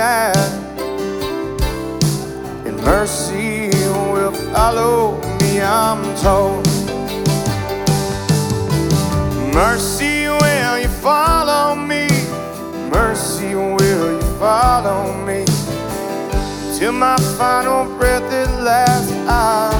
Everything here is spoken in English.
that, and mercy will follow me, I'm told. Mercy, will you follow me? Mercy, will you follow me? Till my final breath at last